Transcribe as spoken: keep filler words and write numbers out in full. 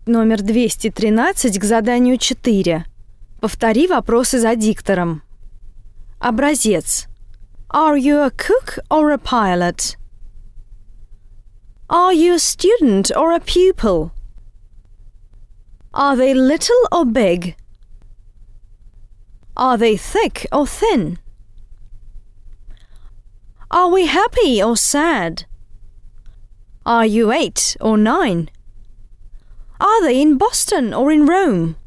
номер двести тринадцать к заданию четыре. Повтори вопросы за диктором. Образец. Are you a cook or a pilot? Are you a student or a pupil? Are they little or big? Are they thick or thin? Are we happy or sad? Are you eight or nine? Are they in Boston or in Rome?